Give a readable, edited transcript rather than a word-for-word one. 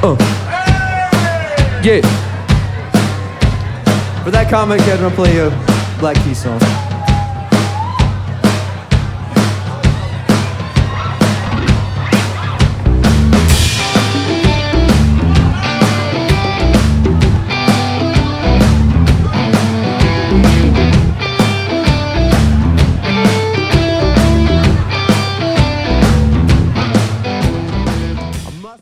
Yeah. For that comment, I'm gonna play a Black Keys song.